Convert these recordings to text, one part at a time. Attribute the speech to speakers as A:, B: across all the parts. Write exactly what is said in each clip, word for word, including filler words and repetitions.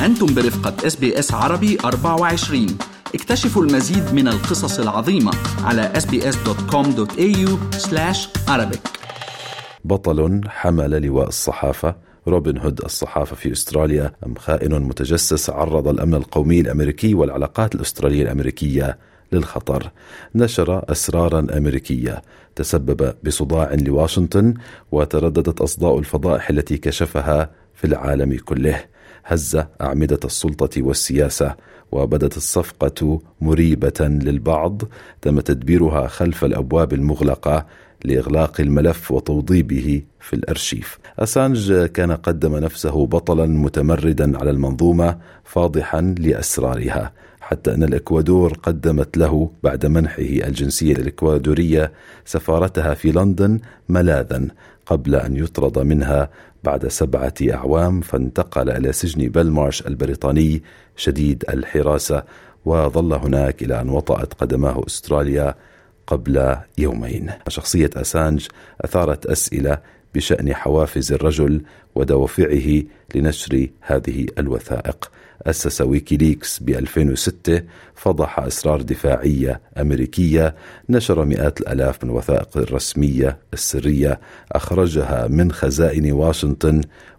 A: أنتم برفقة إس بي إس عربي أربعة وعشرين. اكتشفوا المزيد من القصص العظيمة على إس بي إس دوت كوم دوت إيه يو سلاش عربيك.
B: بطل حمل لواء الصحافة، روبن هود الصحافة في أستراليا، أم خائن متجسس عرض الأمن القومي الأمريكي والعلاقات الأسترالية الأمريكية للخطر. نشر أسرارا أمريكية تسبب بصداع لواشنطن، وترددت أصداء الفضائح التي كشفها في العالم كله. هز أعمدة السلطة والسياسة، وبدت الصفقة مريبة للبعض تم تدبيرها خلف الأبواب المغلقة لإغلاق الملف وتوضيبه في الأرشيف. أسانج كان قدم نفسه بطلا متمردا على المنظومة، فاضحا لأسرارها، حتى أن الإكوادور قدمت له بعد منحه الجنسية الإكوادورية سفارتها في لندن ملاذا، قبل أن يطرد منها بعد سبعة أعوام، فانتقل إلى سجن بلمارش البريطاني شديد الحراسة، وظل هناك إلى أن وطأت قدماه أستراليا قبل يومين. شخصية أسانج أثارت أسئلة بشأن حوافز الرجل ودوافعه لنشر هذه الوثائق. أسس ويكيليكس بألفين وستة، فضح أسرار دفاعية أمريكية، نشر مئات الآلاف من الوثائق الرسمية السرية، أخرجها من خزائن واشنطن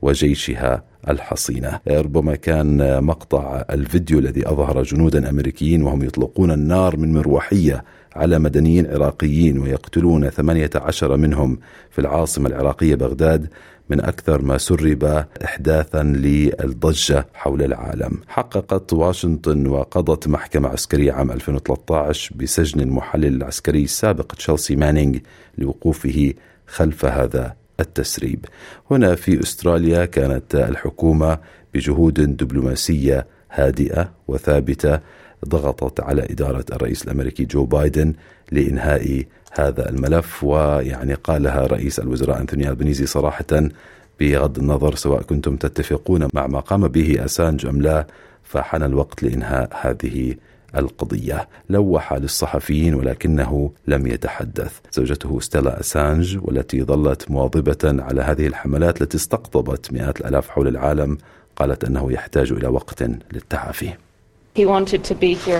B: وجيشها الحصينة. ربما كان مقطع الفيديو الذي أظهر جنودا أمريكيين وهم يطلقون النار من مروحية على مدنيين عراقيين ويقتلون ثمانية عشر منهم في العاصمة العراقية بغداد من أكثر ما سرب إحداثا للضجة حول العالم. حققت واشنطن وقضت محكمة عسكرية عام ألفين وثلاثة عشر بسجن المحلل العسكري السابق تشيلسي مانينغ لوقوفه خلف هذا التسريب. هنا في أستراليا كانت الحكومة بجهود دبلوماسية هادئة وثابتة ضغطت على إدارة الرئيس الأمريكي جو بايدن لإنهاء هذا الملف، ويعني قالها رئيس الوزراء أنتوني ألبانيزي صراحة، بغض النظر سواء كنتم تتفقون مع ما قام به أسانج أم لا، فحان الوقت لإنهاء هذه القضية. لوح للصحفيين ولكنه لم يتحدث. زوجته ستيلا أسانج، والتي ظلت مواظبة على هذه الحملات التي استقطبت مئات الآلاف حول العالم، قالت أنه يحتاج إلى وقت للتعافي.
C: He wanted to be here,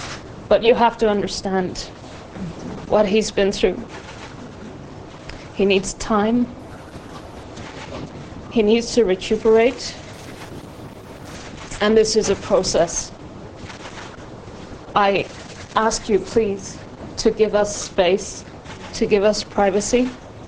C: but you have to understand what he's been through. He needs time. He needs to recuperate. And this is a process. I ask you, please, to give us space, to give us privacy.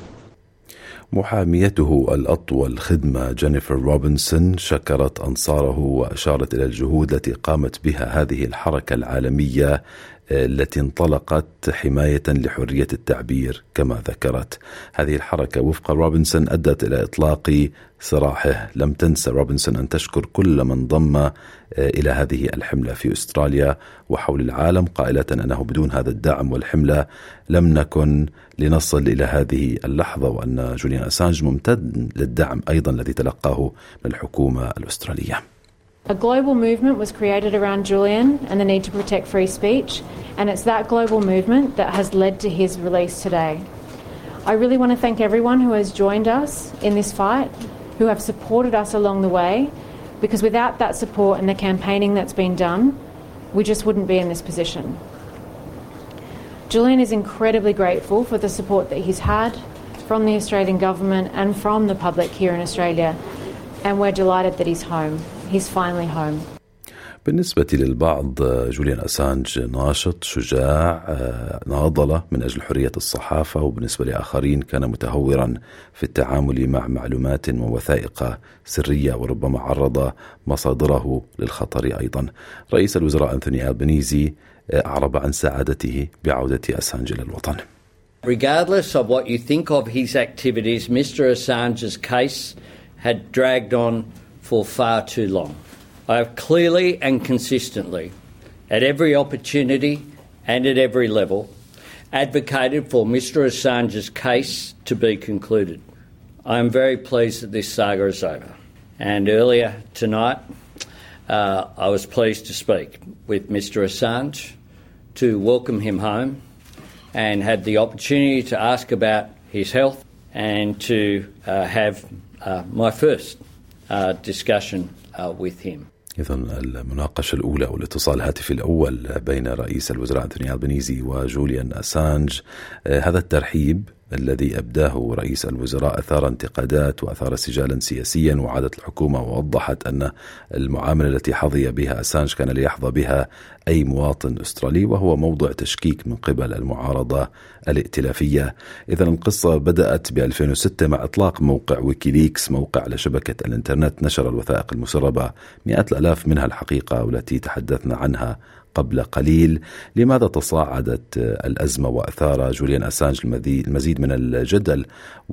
B: محاميته الأطول خدمة جينيفر روبنسون شكرت أنصاره وأشارت إلى الجهود التي قامت بها هذه الحركة العالمية التي انطلقت حماية لحرية التعبير. كما ذكرت، هذه الحركة وفق روبنسون أدت إلى إطلاق سراحه. لم تنسى روبنسون أن تشكر كل من ضم إلى هذه الحملة في أستراليا وحول العالم، قائلة أنه بدون هذا الدعم والحملة لم نكن لنصل إلى هذه اللحظة، وأن جوليان أسانج ممتن للدعم أيضا الذي تلقاه من الحكومة الأسترالية.
D: A global movement was created around Julian and the need to protect free speech, and it's that global movement that has led to his release today. I really want to thank everyone who has joined us in this fight, who have supported us along the way, because without that support and the campaigning that's been done, we just wouldn't be in this position. Julian is incredibly grateful for the support that he's had from the Australian government and from the public here in Australia, and we're delighted that he's home. He's finally home.
B: بالنسبة للبعض جوليان أسانج ناشط شجاع ناضل من أجل حرية الصحافة، وبالنسبة لآخرين كان متهورا في التعامل مع معلومات ووثائق سرية، وربما عرض مصادره للخطر أيضا. رئيس الوزراء أنتوني ألبانيزي أعرب عن سعادته بعودة أسانج إلى الوطن.
E: Regardless of what you think of his activities, Mister Assange's case had dragged on for far too long. I have clearly and consistently, at every opportunity and at every level, advocated for Mister Assange's case to be concluded. I am very pleased that this saga is over. And earlier tonight, uh, I was pleased to speak with Mister Assange to welcome him home and had the opportunity to ask about his health and to uh, have uh, my first uh, discussion uh, with him.
B: إذن المناقشة الأولى والاتصال الهاتفي الأول بين رئيس الوزراء أنتوني ألبانيزي وجوليان أسانج، هذا الترحيب الذي أبداه رئيس الوزراء أثار انتقادات وأثار سجالا سياسيا، وعادت الحكومة ووضحت أن المعاملة التي حظي بها أسانج كان ليحظى بها أي مواطن أسترالي، وهو موضع تشكيك من قبل المعارضة الائتلافية. إذن القصة بدأت ب ألفين وستة مع إطلاق موقع ويكيليكس، موقع على شبكة الإنترنت نشر الوثائق المسربة مئات الآلاف منها الحقيقة والتي تحدثنا عنها قبل قليل. لماذا تصاعدت الأزمة وأثار جوليان أسانج المزيد من الجدل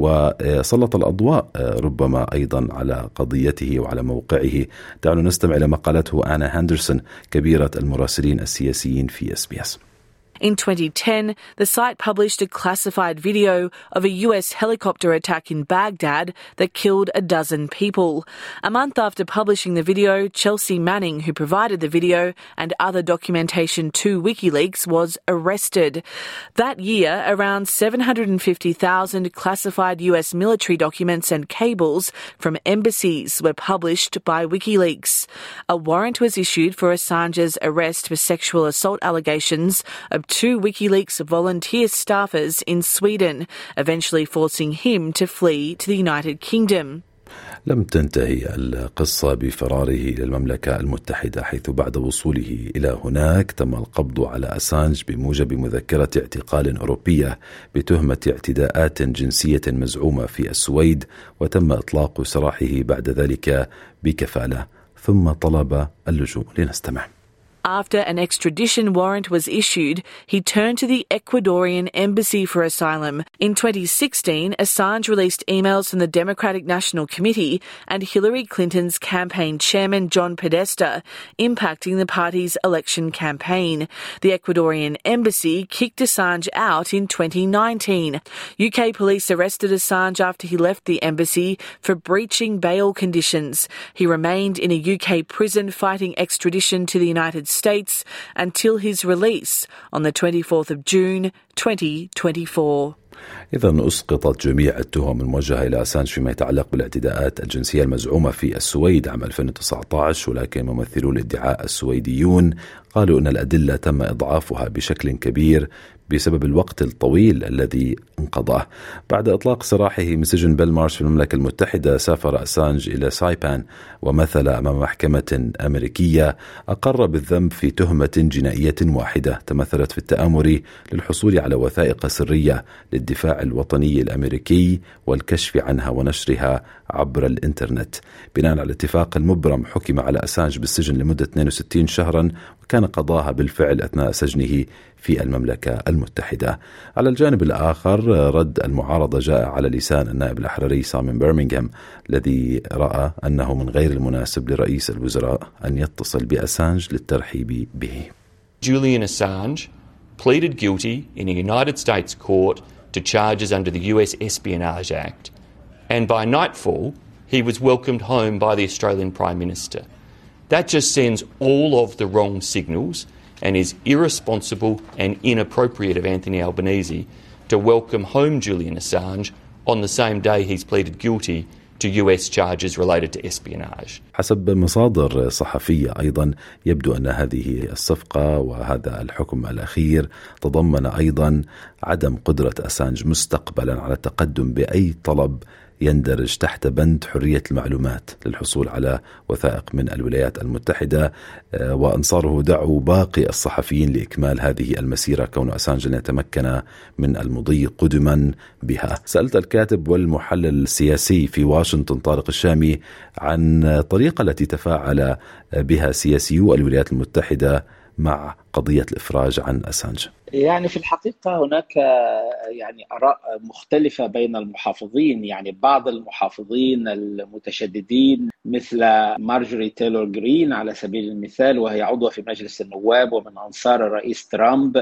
B: وسلط الأضواء ربما أيضا على قضيته وعلى موقعه؟ دعونا نستمع إلى ما قالته آنا هندرسون كبيرة المراسلين السياسيين في إس بي إس.
F: In twenty ten, the site published a classified video of a U S helicopter attack in Baghdad that killed a dozen people. A month after publishing the video, Chelsea Manning, who provided the video and other documentation to WikiLeaks, was arrested. That year, around seven hundred fifty thousand classified U S military documents and cables from embassies were published by WikiLeaks. A warrant was issued for Assange's arrest for sexual assault allegations of two WikiLeaks volunteer staffers in Sweden, eventually forcing him to flee to the United Kingdom.
B: لم تنتهي القصة بفراره إلى المملكة المتحدة، حيث بعد وصوله إلى هناك تم القبض على أسانج بموجب مذكرة اعتقال أوروبية بتهمة اعتداءات جنسية مزعومة في السويد، وتم إطلاق سراحه بعد ذلك بكفالة، ثم طلب اللجوء. لنستمع.
F: After an extradition warrant was issued, he turned to the Ecuadorian embassy for asylum. In twenty sixteen, Assange released emails from the Democratic National Committee and Hillary Clinton's campaign chairman, John Podesta, impacting the party's election campaign. The Ecuadorian embassy kicked Assange out in twenty nineteen. U K police arrested Assange after he left the embassy for breaching bail conditions. He remained in a U K prison fighting extradition to the United States until his release on the twenty-fourth of June twenty twenty-four.
B: إذن أسقطت جميع التهم الموجهة إلى أسانج فيما يتعلق بالاعتداءات الجنسية المزعومة في السويد عام ألفين وتسعة عشر، ولكن ممثلو الادعاء السويديون قالوا أن الأدلة تم إضعافها بشكل كبير بسبب الوقت الطويل الذي انقضاه. بعد إطلاق سراحه من سجن بلمارش في المملكة المتحدة، سافر أسانج إلى سايبان ومثل أمام محكمة أمريكية أقر بالذنب في تهمة جنائية واحدة تمثلت في التآمر للحصول على وثائق سرية للدفاع الوطني الأمريكي والكشف عنها ونشرها عبر الإنترنت. بناء على الاتفاق المبرم، حكم على أسانج بالسجن لمدة اثنين وستين شهرا، وكان قضاها بالفعل أثناء سجنه في المملكة المتحدة. على الجانب الآخر، رد المعارضة جاء على لسان النائب الأحراري سامون برمنغهام، الذي رأى أنه من غير المناسب لرئيس الوزراء أن يتصل بأسانج للترحيب به.
G: Julian Assange pleaded guilty in a United States court to charges under the U S Espionage Act, and by nightfall he was welcomed home by the Australian Prime Minister. That just sends all of the wrong signals and is irresponsible and inappropriate of Anthony Albanese to welcome home Julian Assange on the same day he's pleaded guilty to U S charges related to espionage.
B: حسب مصادر صحفية أيضا، يبدو أن هذه الصفقة وهذا الحكم الأخير تضمن أيضا عدم قدرة أسانج مستقبلا على التقدم بأي طلب يندرج تحت بند حرية المعلومات للحصول على وثائق من الولايات المتحدة، وأنصاره دعوا باقي الصحفيين لإكمال هذه المسيرة كون أسانج يتمكن من المضي قدما بها. سألت الكاتب والمحلل السياسي في واشنطن طارق الشامي عن الطريقة التي تفاعل بها سياسيو الولايات المتحدة مع قضية الإفراج عن أسانج.
H: يعني في الحقيقة هناك يعني آراء مختلفة بين المحافظين. يعني بعض المحافظين المتشددين مثل مارجوري تايلور جرين على سبيل المثال، وهي عضوة في مجلس النواب ومن أنصار الرئيس ترامب،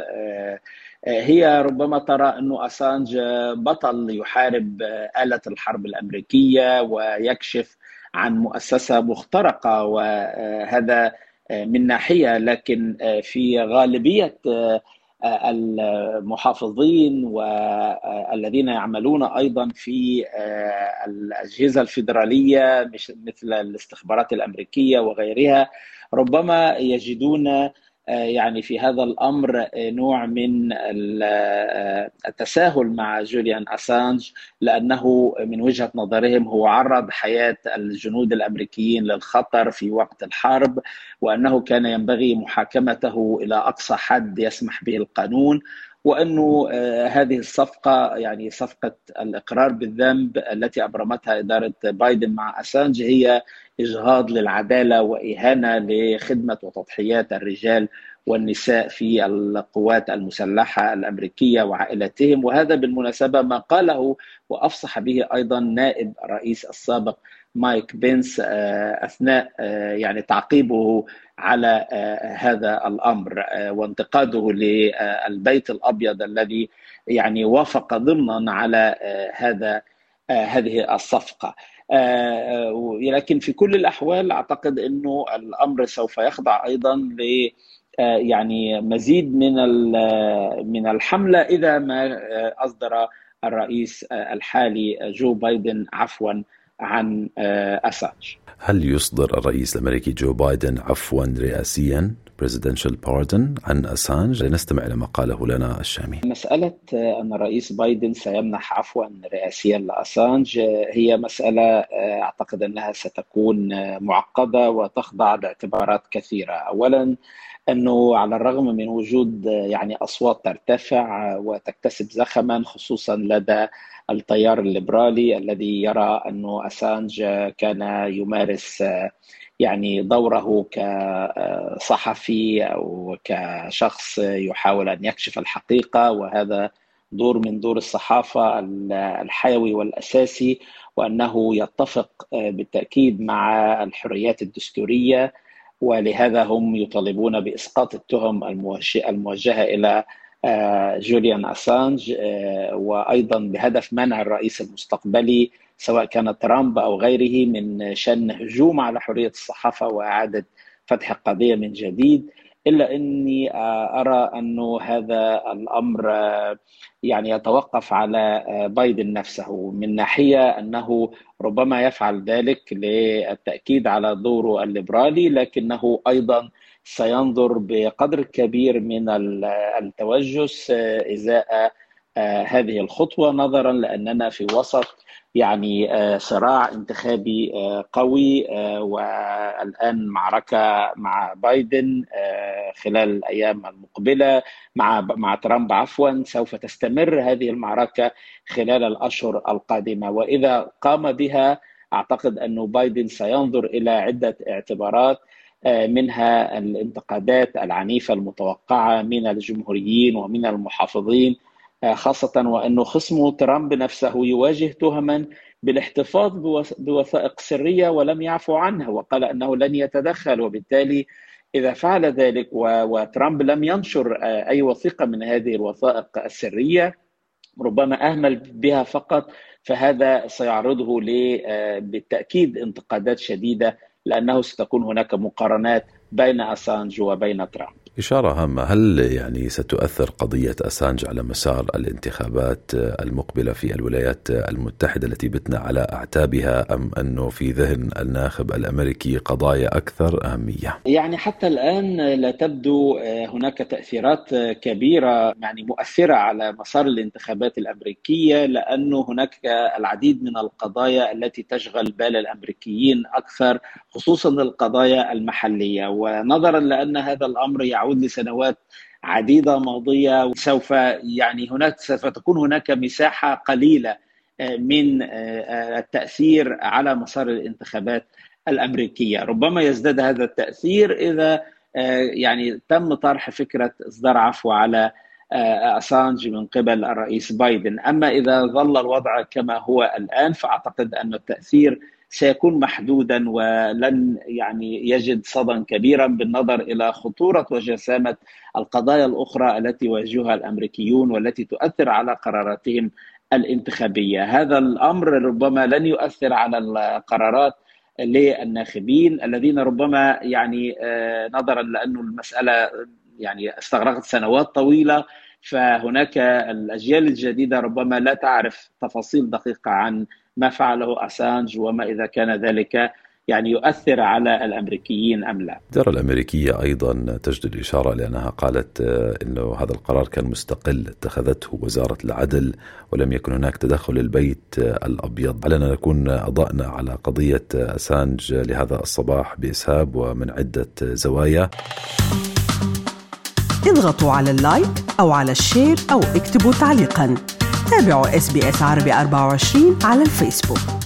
H: هي ربما ترى أنه أسانج بطل يحارب آلة الحرب الأمريكية ويكشف عن مؤسسة مخترقة، وهذا من ناحية. لكن في غالبية المحافظين والذين يعملون أيضا في الأجهزة الفيدرالية مثل الاستخبارات الأمريكية وغيرها ربما يجدون يعني في هذا الأمر نوع من التساهل مع جوليان أسانج، لأنه من وجهة نظرهم هو عرض حياة الجنود الأمريكيين للخطر في وقت الحرب، وأنه كان ينبغي محاكمته إلى أقصى حد يسمح به القانون، وأنه هذه الصفقة يعني صفقة الإقرار بالذنب التي أبرمتها إدارة بايدن مع أسانج هي إجهاض للعدالة وإهانة لخدمة وتضحيات الرجال والنساء في القوات المسلحة الأمريكية وعائلتهم. وهذا بالمناسبة ما قاله وأفصح به أيضا نائب الرئيس السابق مايك بينس أثناء يعني تعقيبه على هذا الأمر وانتقاده للبيت الأبيض الذي يعني وافق ضمنا على هذا هذه الصفقة. لكن في كل الأحوال أعتقد أنه الأمر سوف يخضع أيضا ل يعني مزيد من من الحملة إذا ما أصدر الرئيس الحالي جو بايدن عفوا عن أسانج.
B: هل يصدر الرئيس الأمريكي جو بايدن عفوا رئاسيا presidential pardon عن أسانج؟ لنستمع إلى ما قاله لنا الشامي.
H: مسألة أن الرئيس بايدن سيمنح عفوا رئاسيا لأسانج هي مسألة أعتقد أنها ستكون معقدة وتخضع لاعتبارات كثيرة. أولا أنه على الرغم من وجود يعني أصوات ترتفع وتكتسب زخما خصوصا لدى التيار الليبرالي الذي يرى أنه أسانج كان يمارس يعني دوره كصحفي أو كشخص يحاول أن يكشف الحقيقة، وهذا دور من دور الصحافة الحيوي والأساسي، وأنه يتفق بالتأكيد مع الحريات الدستورية، ولهذا هم يطالبون بإسقاط التهم الموجهة إلى جوليان أسانج، وأيضا بهدف منع الرئيس المستقبلي سواء كان ترامب أو غيره من شن هجوم على حرية الصحافة وإعادة فتح القضية من جديد. إلا أني أرى أنه هذا الأمر يعني يتوقف على بايدن نفسه، من ناحية أنه ربما يفعل ذلك للتأكيد على دوره الليبرالي، لكنه أيضا سينظر بقدر كبير من التوجس إزاء هذه الخطوة، نظرا لأننا في وسط يعني صراع انتخابي قوي، والآن معركة مع بايدن خلال الأيام المقبلة مع مع ترامب عفوا سوف تستمر هذه المعركة خلال الأشهر القادمة، وإذا قام بها أعتقد أن بايدن سينظر إلى عدة اعتبارات، منها الانتقادات العنيفة المتوقعة من الجمهوريين ومن المحافظين، خاصة وأنه خصمه ترامب نفسه يواجه تهما بالاحتفاظ بوثائق سرية ولم يعفو عنها، وقال أنه لن يتدخل، وبالتالي إذا فعل ذلك وترامب لم ينشر أي وثيقة من هذه الوثائق السرية ربما أهمل بها فقط، فهذا سيعرضه بالتأكيد انتقادات شديدة، لأنه ستكون هناك مقارنات بين أسانج وبين ترامب.
B: إشارة هامة، هل يعني ستؤثر قضية أسانج على مسار الانتخابات المقبلة في الولايات المتحدة التي بتنا على أعتابها، أم أنه في ذهن الناخب الأمريكي قضايا أكثر أهمية؟
H: يعني حتى الآن لا تبدو هناك تأثيرات كبيرة يعني مؤثرة على مسار الانتخابات الأمريكية، لأنه هناك العديد من القضايا التي تشغل بال الأمريكيين أكثر، خصوصا القضايا المحلية، ونظرا لأن هذا الأمر يعود لسنوات عديدة ماضية سوف يعني هناك سوف تكون هناك مساحة قليلة من التأثير على مسار الانتخابات الأمريكية. ربما يزداد هذا التأثير إذا يعني تم طرح فكرة إصدار عفو على أسانج من قبل الرئيس بايدن، أما إذا ظل الوضع كما هو الآن فأعتقد أن التأثير سيكون محدودا ولن يعني يجد صدى كبيرا بالنظر إلى خطورة وجسامة القضايا الأخرى التي يواجهها الأمريكيون والتي تؤثر على قراراتهم الانتخابية. هذا الأمر ربما لن يؤثر على القرارات للناخبين الذين ربما يعني نظرا لأن المسألة يعني استغرقت سنوات طويلة، فهناك الأجيال الجديدة ربما لا تعرف تفاصيل دقيقة عن ما فعله أسانج وما إذا كان ذلك يعني يؤثر على الأمريكيين أم لا.
B: الإدارة الأمريكية أيضا تجدد الإشارة لأنها قالت أنه هذا القرار كان مستقل اتخذته وزارة العدل ولم يكن هناك تدخل البيت الأبيض. علينا نكون أضأنا على قضية أسانج لهذا الصباح بإسهاب ومن عدة زوايا.
I: اضغطوا على اللايك أو على الشير أو اكتبوا تعليقا. تابعوا إس بي إس عربي أربعة وعشرين على الفيسبوك.